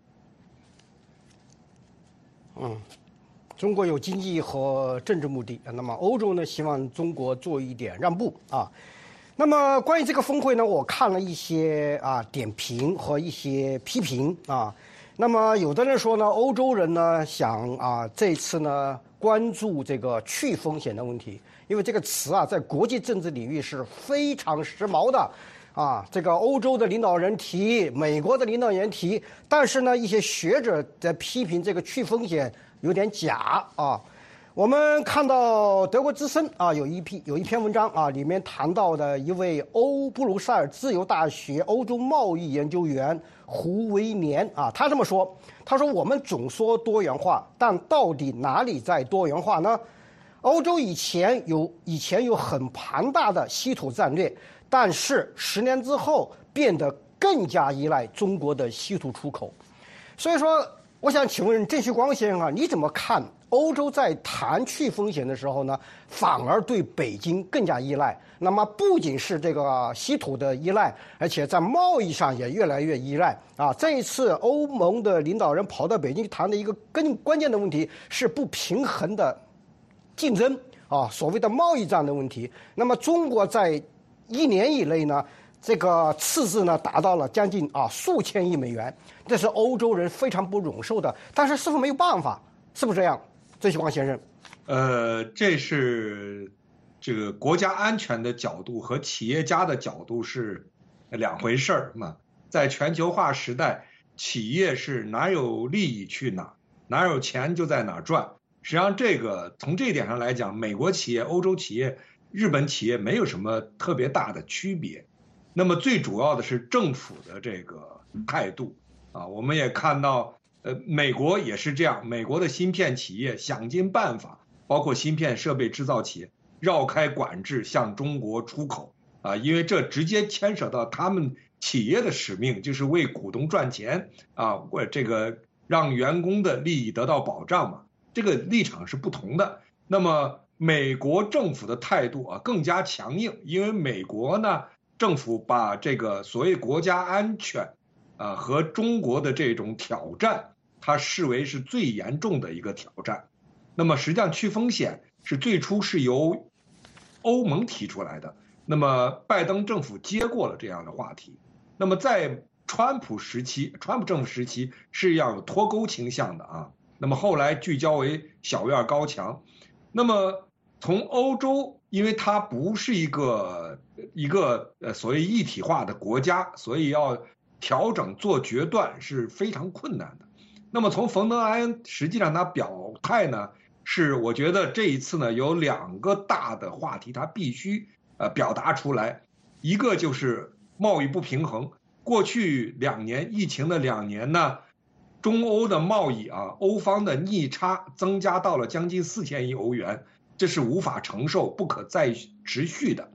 嗯，中国有经济和政治目的，那么欧洲呢，希望中国做一点让步啊。那么关于这个峰会呢，我看了一些啊点评和一些批评啊。那么有的人说呢，欧洲人呢想啊这次呢关注这个去风险的问题，因为这个词啊在国际政治领域是非常时髦的啊。这个欧洲的领导人提，美国的领导人提，但是呢一些学者在批评这个去风险有点假啊。我们看到德国之声啊有一批有一篇文章啊，里面谈到的一位欧布鲁塞尔自由大学欧洲贸易研究员胡维年啊，他这么说，他说我们总说多元化，但到底哪里在多元化呢？欧洲以前有以前有很庞大的稀土战略，但是十年之后变得更加依赖中国的稀土出口。所以说，我想请问郑旭光先生啊，你怎么看欧洲在谈去风险的时候呢，反而对北京更加依赖？那么不仅是这个稀土的依赖，而且在贸易上也越来越依赖啊。这一次欧盟的领导人跑到北京谈的一个更关键的问题是不平衡的竞争啊，所谓的贸易战的问题。那么中国在一年以内呢，这个赤字呢达到了将近啊数千亿美元，这是欧洲人非常不容受的。但是是否没有办法？是不是这样？郑旭光先生，
呃，这是这个国家安全的角度和企业家的角度是两回事儿嘛。在全球化时代，企业是哪有利益去哪，哪有钱就在哪赚。实际上，这个从这一点上来讲，美国企业、欧洲企业、日本企业没有什么特别大的区别。那么最主要的是政府的这个态度啊，我们也看到。呃，美国也是这样，美国的芯片企业想尽办法，包括芯片设备制造企业，绕开管制向中国出口啊，因为这直接牵扯到他们企业的使命，就是为股东赚钱啊，为这个让员工的利益得到保障嘛，这个立场是不同的。那么美国政府的态度啊更加强硬，因为美国呢政府把这个所谓国家安全啊，和中国的这种挑战，它视为是最严重的一个挑战。那么实际上去风险是最初是由欧盟提出来的，那么拜登政府接过了这样的话题。那么在川普时期，川普政府时期是要有脱钩倾向的啊。那么后来聚焦为小院高墙。那么从欧洲，因为它不是一个一个呃所谓一体化的国家，所以要调整做决断是非常困难的。那么从冯德莱恩实际上他表态呢，是我觉得这一次呢有两个大的话题他必须呃表达出来，一个就是贸易不平衡。过去两年疫情的两年呢，中欧的贸易啊，欧方的逆差增加到了将近四千亿欧元，这是无法承受、不可再持续的。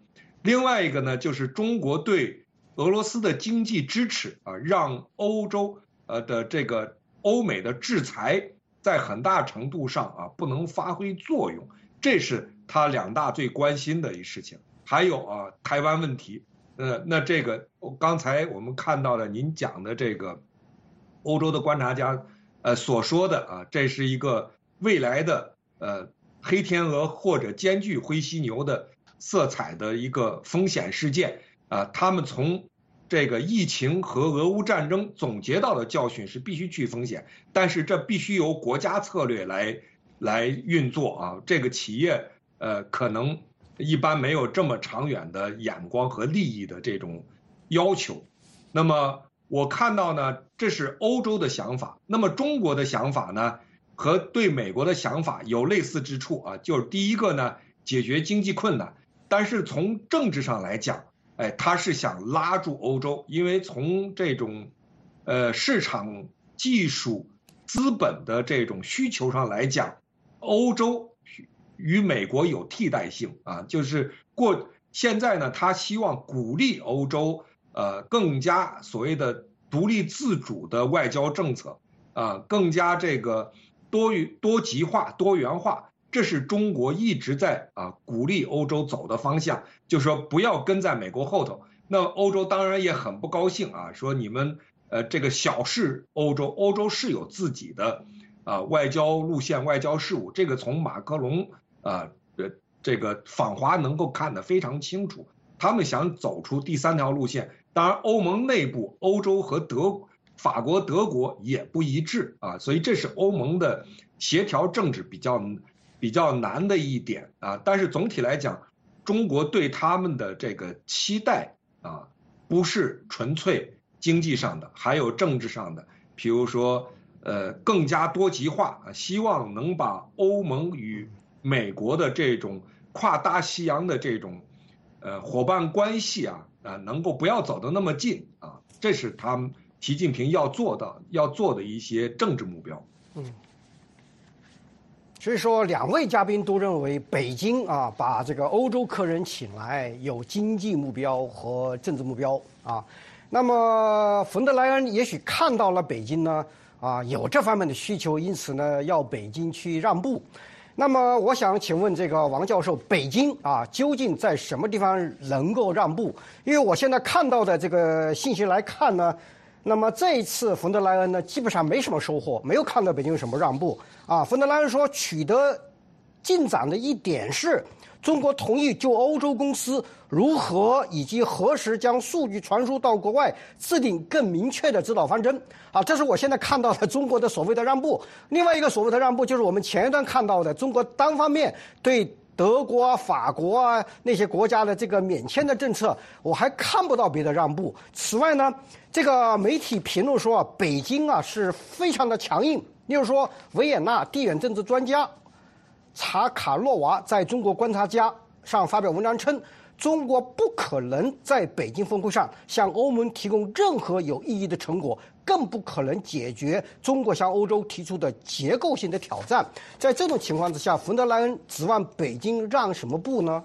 另外一个呢，就是中国对俄罗斯的经济支持啊，让欧洲呃的这个欧美的制裁在很大程度上啊不能发挥作用，这是他两大最关心的一事情。还有啊，台湾问题，呃，那这个刚才我们看到了您讲的这个欧洲的观察家呃所说的啊，这是一个未来的呃黑天鹅或者兼具灰犀牛的色彩的一个风险事件啊，他们从这个疫情和俄乌战争总结到的教训是必须去风险，但是这必须由国家策略来来运作啊，这个企业呃可能一般没有这么长远的眼光和利益的这种要求。那么我看到呢，这是欧洲的想法，那么中国的想法呢和对美国的想法有类似之处啊，就是第一个呢，解决经济困难，但是从政治上来讲，哎，他是想拉住欧洲，因为从这种呃市场技术资本的这种需求上来讲，欧洲与美国有替代性啊，就是过现在呢，他希望鼓励欧洲呃更加所谓的独立自主的外交政策啊，更加这个多元多极化、多元化，这是中国一直在啊鼓励欧洲走的方向，就是说不要跟在美国后头。那欧洲当然也很不高兴啊，说你们呃这个小事欧洲，欧洲是有自己的啊外交路线、外交事务，这个从马克龙啊呃这个访华能够看得非常清楚，他们想走出第三条路线。当然，欧盟内部，欧洲和德法国、德国也不一致啊，所以这是欧盟的协调政治比较比较难的一点啊。但是总体来讲，中国对他们的这个期待啊，不是纯粹经济上的，还有政治上的，比如说呃更加多极化啊，希望能把欧盟与美国的这种跨大西洋的这种呃伙伴关系啊啊能够不要走得那么近啊，这是他们习近平要做的要做的一些政治目标。
嗯。所以说，两位嘉宾都认为北京啊把这个欧洲客人请来有经济目标和政治目标啊。那么冯德莱恩也许看到了北京呢啊有这方面的需求，因此呢要北京去让步。那么我想请问这个王教授，北京啊究竟在什么地方能够让步？因为我现在看到的这个信息来看呢，那么这一次冯德莱恩呢基本上没什么收获，没有看到北京有什么让步啊。冯德莱恩说取得进展的一点是中国同意就欧洲公司如何以及何时将数据传输到国外制定更明确的指导方针啊，这是我现在看到的中国的所谓的让步。另外一个所谓的让步就是我们前一段看到的中国单方面对德国啊、法国啊那些国家的这个免签的政策，我还看不到别的让步。此外呢，这个媒体评论说啊，北京啊是非常的强硬。例如说，维也纳地缘政治专家查卡洛娃在中国观察家上发表文章称，中国不可能在北京峰会上向欧盟提供任何有意义的成果，更不可能解决中国向欧洲提出的结构性的挑战。在这种情况之下，冯德莱恩指望北京让什么步呢？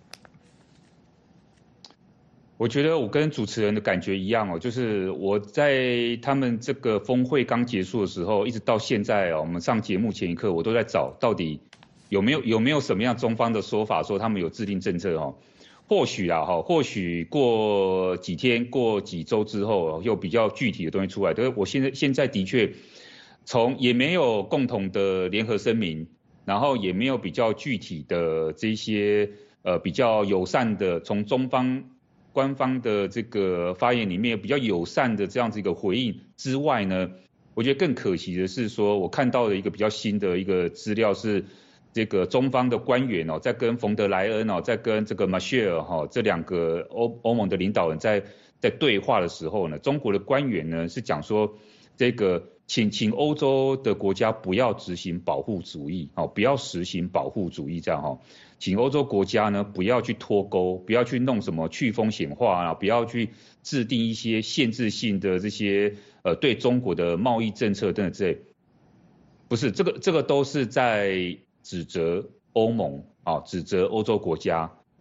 我觉得我跟主持人的感觉一样哦，就是我在他们这个峰会刚结束的时候，一直到现在哦，我们上节目前一刻，我都在找到底有没有有没有什么样中方的说法，说他们有制定政策哦。或许啊哈，或许过几天、过几周之后，有比较具体的东西出来。但是我现在现在的确，从也没有共同的联合声明，然后也没有比较具体的这些呃比较友善的，从中方官方的这个发言里面比较友善的这样子一个回应之外呢，我觉得更可惜的是说，我看到的一个比较新的一个资料是。这个中方的官员哦，在跟冯德莱恩哦，在跟这个马歇尔哈这两个欧欧盟的领导人在在对话的时候呢，中国的官员呢是讲说，这个请请欧洲的国家不要执行保护主义哦，不要实行保护主义这样哈，请欧洲国家呢不要去脱钩，不要去弄什么去风险化啊，不要去制定一些限制性的这些呃对中国的贸易政策等等之类，不是这个这个都是在。指责欧盟啊，指责欧洲国家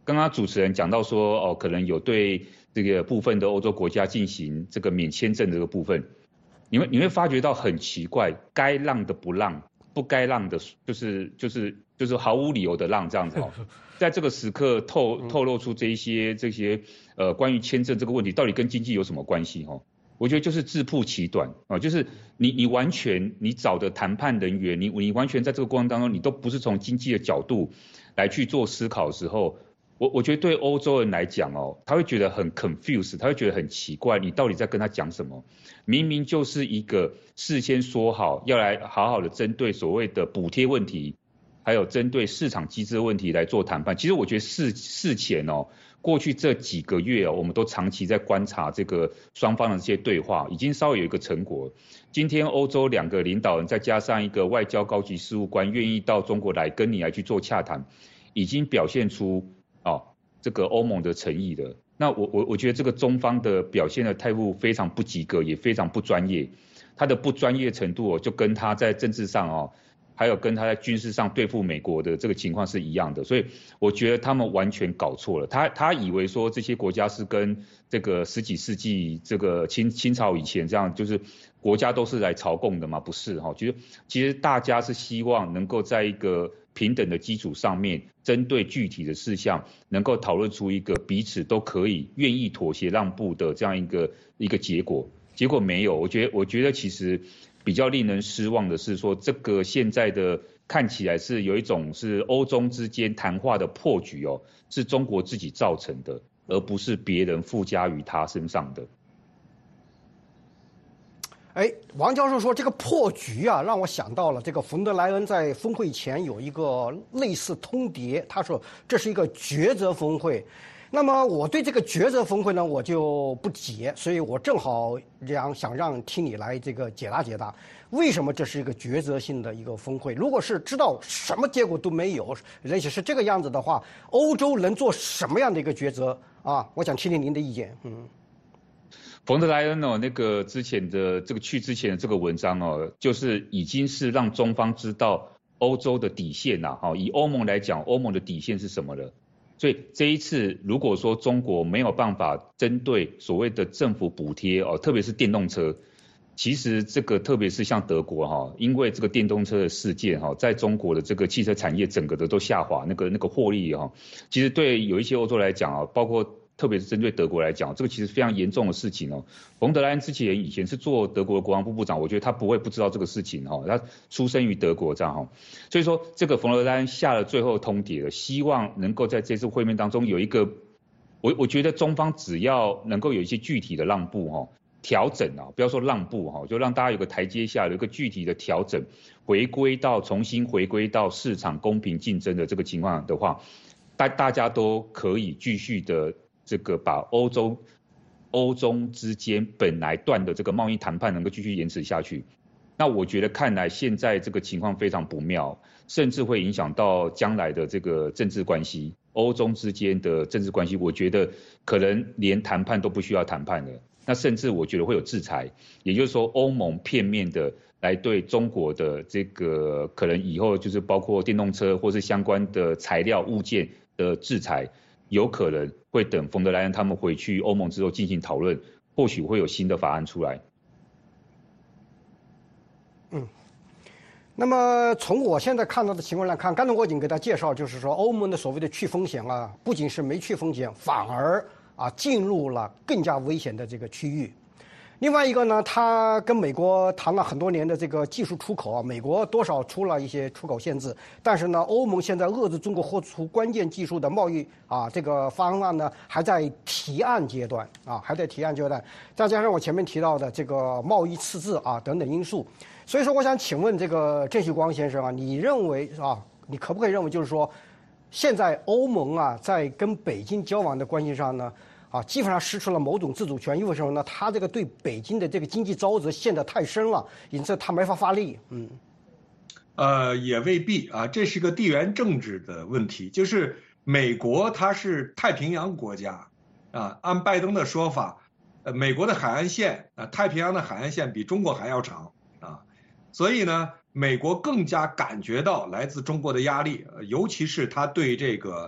刚刚主持人讲到说，哦，可能有对这个部分的欧洲国家进行这个免签证的这个部分，你会你会发觉到很奇怪，该让的不让，不该让的，就是就是就是毫无理由的让这样子哦。在这个时刻透透露出这一些这些呃关于签证这个问题，到底跟经济有什么关系哦？我觉得就是自曝其短啊，就是你你完全你找的谈判人员，你你完全在这个过程当中，你都不是从经济的角度来去做思考的时候，我我觉得对欧洲人来讲哦，他会觉得很 confused， 他会觉得很奇怪，你到底在跟他讲什么？明明就是一个事先说好要来好好的针对所谓的补贴问题，还有针对市场机制的问题来做谈判。其实我觉得事事前哦。过去这几个月哦，我们都长期在观察这个双方的这些对话，已经稍微有一个成果。今天欧洲两个领导人再加上一个外交高级事务官，愿意到中国来跟你来去做洽谈，已经表现出哦这个欧盟的诚意了。那我我我觉得这个中方的表现的态度非常不及格，也非常不专业。他的不专业程度哦，就跟他在政治上哦。还有跟他在军事上对付美国的这个情况是一样的，所以我觉得他们完全搞错了。他他以为说这些国家是跟这个十几世纪这个清清朝以前这样，就是国家都是来朝贡的吗？不是哈，其实其实大家是希望能够在一个平等的基础上面，针对具体的事项，能够讨论出一个彼此都可以愿意妥协让步的这样一个一个结果。结果没有，我觉得我觉得其实。比较令人失望的是说，这个现在的看起来是有一种是欧中之间谈话的破局哦，是中国自己造成的，而不是别人附加于他身上的。
哎，王教授说这个破局啊，让我想到了这个冯德莱恩在峰会前有一个类似通牒，他说这是一个抉择峰会。那么我对这个抉择峰会呢，我就不解，所以我正好让想让听你来这个解答解答，为什么这是一个抉择性的一个峰会？如果是知道什么结果都没有，而且是这个样子的话，欧洲能做什么样的一个抉择啊？我想听听您的意见。嗯，
冯德莱恩哦，那个之前的这个去之前的这个文章哦，就是已经是让中方知道欧洲的底线呐。哈，以欧盟来讲，欧盟的底线是什么了？所以这一次，如果说中国没有办法针对所谓的政府补贴哦，特别是电动车，其实这个特别是像德国哈，因为这个电动车的事件哈，在中国的这个汽车产业整个的都下滑，那个那个获利哈，其实对有一些欧洲来讲啊，包括特别是针对德国来讲，这个其实非常严重的事情哦。冯德莱恩之前以前是做德国的国防部部长，我觉得他不会不知道这个事情哈，他出生于德国这样哈，所以说这个冯德莱恩下了最后通牒了，希望能够在这次会面当中有一个，我我觉得中方只要能够有一些具体的让步哈，调整啊，不要说让步哈，就让大家有个台阶下，有一个具体的调整，回归到重新回归到市场公平竞争的这个情况的话，大大家都可以继续的。这个把欧洲、欧中之间本来断的这个贸易谈判能够继续延迟下去，那我觉得看来现在这个情况非常不妙，甚至会影响到将来的这个政治关系，欧中之间的政治关系，我觉得可能连谈判都不需要谈判了，那甚至我觉得会有制裁，也就是说欧盟片面的来对中国的这个可能以后就是包括电动车或是相关的材料物件的制裁。有可能会等冯德莱恩他们回去欧盟之后进行讨论，或许会有新的法案出来。
嗯，那么从我现在看到的情况来看，刚才我已经给大家介绍，就是说欧盟的所谓的去风险啊，不仅是没去风险，反而啊进入了更加危险的这个区域。另外一个呢，他跟美国谈了很多年的这个技术出口啊，美国多少出了一些出口限制，但是呢，欧盟现在遏制中国货出关键技术的贸易啊，这个方案呢还在提案阶段啊，还在提案阶段，再加上我前面提到的这个贸易赤字啊等等因素，所以说我想请问这个郑旭光先生啊，你认为啊，你可不可以认为就是说，现在欧盟啊在跟北京交往的关系上呢？啊，基本上失去了某种自主权，因为什么呢？他这个对北京的这个经济沼泽陷得太深了，因此他没法发力。嗯，
呃，也未必啊，这是个地缘政治的问题。就是美国它是太平洋国家啊，按拜登的说法，呃，美国的海岸线啊，太平洋的海岸线比中国还要长啊，所以呢，美国更加感觉到来自中国的压力，尤其是他对这个。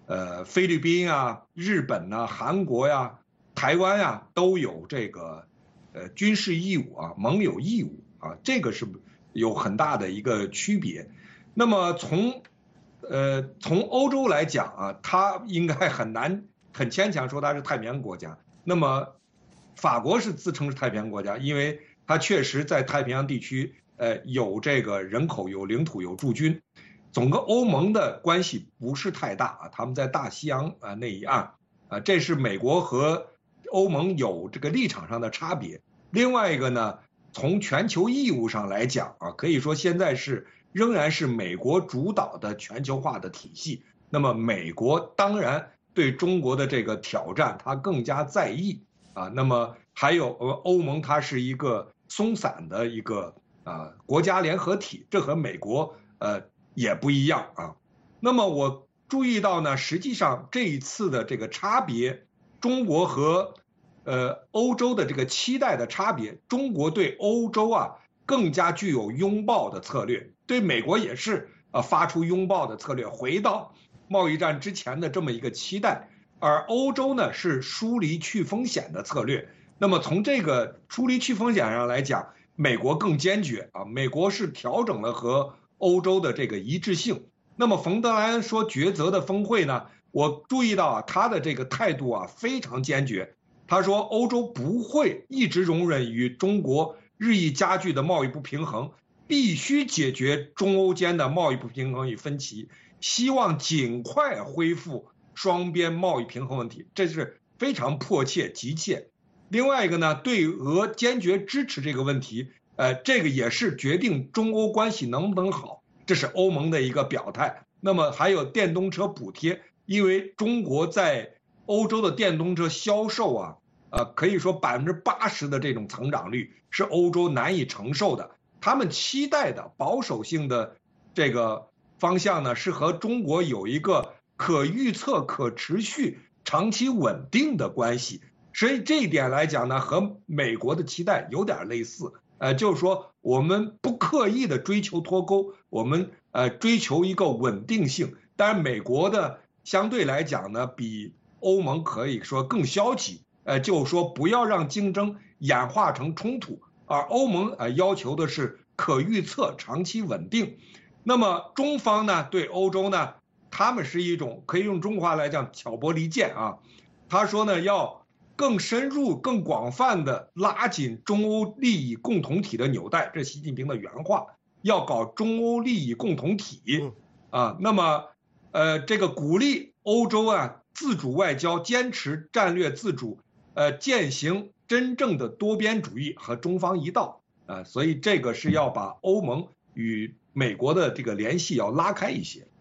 呃，菲律宾啊、日本呐、啊、韩国呀、台湾呀都有这个呃军事义务啊、盟友义务啊，这个是有很大的一个区别。那么从呃从欧洲来讲啊，它应该很难很牵强说它是太平洋国家。那么法国是自称是太平洋国家，因为它确实在太平洋地区呃有这个人口、有领土、有驻军。总跟欧盟的关系不是太大啊，他们在大西洋啊那一岸啊，这是美国和欧盟有这个立场上的差别。另外一个呢，从全球义务上来讲啊，可以说现在是仍然是美国主导的全球化的体系。那么美国当然对中国的这个挑战，它更加在意啊。那么还有呃欧盟，它是一个松散的一个啊国家联合体，这和美国呃。也不一样啊。那么我注意到呢，实际上这一次的这个差别，中国和呃欧洲的这个期待的差别，中国对欧洲啊更加具有拥抱的策略，对美国也是啊发出拥抱的策略，回到贸易战之前的这么一个期待。而欧洲呢是疏离去风险的策略。那么从这个疏离去风险上来讲，美国更坚决啊，美国是调整了和欧洲的这个一致性。那么冯德莱恩说抉择的峰会呢，我注意到啊，他的这个态度啊非常坚决。他说欧洲不会一直容忍与中国日益加剧的贸易不平衡，必须解决中欧间的贸易不平衡与分歧，希望尽快恢复双边贸易平衡问题，这是非常迫切急切。另外一个呢，对俄坚决支持这个问题。呃，这个也是决定中欧关系能不能好，这是欧盟的一个表态。那么还有电动车补贴，因为中国在欧洲的电动车销售啊，呃，可以说百分之八十的这种成长率是欧洲难以承受的。他们期待的保守性的这个方向呢，是和中国有一个可预测、可持续、长期稳定的关系。所以这一点来讲呢，和美国的期待有点类似。呃，就是说，我们不刻意的追求脱钩，我们呃追求一个稳定性。当然，美国的相对来讲呢，比欧盟可以说更消极。呃，就是说不要让竞争演化成冲突，而欧盟呃要求的是可预测、长期稳定。那么中方呢，对欧洲呢，他们是一种可以用中国话来讲挑拨离间啊。他说呢，要更深入、更广泛的拉紧中欧利益共同体的纽带，这是习近平的原话，要搞中欧利益共同体啊。那么，呃，这个鼓励欧洲啊自主外交，坚持战略自主，呃，践行真正的多边主义，和中方一道啊。所以这个是要把欧盟与美国的这个联系要拉开一些。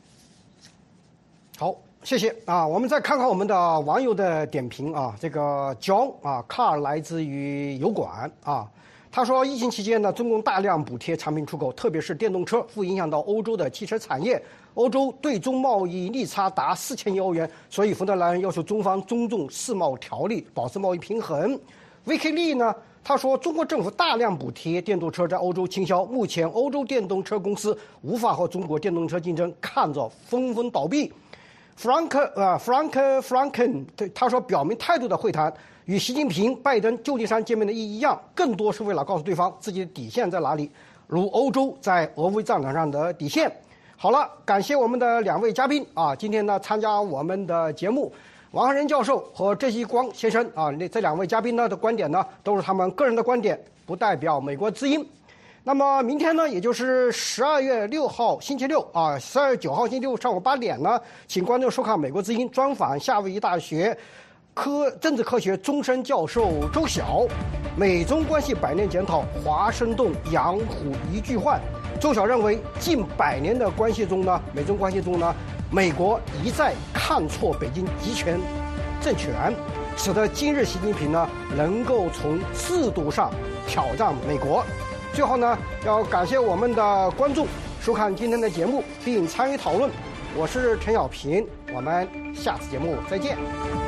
好。谢谢啊，我们再看看我们的网友的点评啊。这个 John 啊 ，Car 来自于油管啊，他说疫情期间呢，中共大量补贴产品出口，特别是电动车，会影响到欧洲的汽车产业。欧洲对中贸易逆差达四千亿欧元，所以冯德莱恩要求中方尊重世贸条例，保持贸易平衡。V K 利呢，他说中国政府大量补贴电动车在欧洲倾销，目前欧洲电动车公司无法和中国电动车竞争，看着纷纷倒闭。Frank 呃 Frank Franken 他说表明态度的会谈与习近平、拜登、旧金山见面的意义一样，更多是为了告诉对方自己的底线在哪里，如欧洲在俄乌战场上的底线。好了，感谢我们的两位嘉宾啊，今天呢参加我们的节目，王汉仁教授和郑锡光先生啊，这两位嘉宾呢的观点呢都是他们个人的观点，不代表美国之音。那么明天呢，也就是十二月六号星期六啊，十二月九号星期六上午八点呢，请观众收看美国之音专访夏威夷大学科政治科学终身教授周晓，美中关系百年检讨，华盛顿养虎一句换。周晓认为，近百年的关系中呢，美中关系中呢，美国一再看错北京集权政权，使得今日习近平呢能够从制度上挑战美国。最后呢，要感谢我们的观众收看今天的节目并参与讨论。我是陈小平，我们下次节目再见。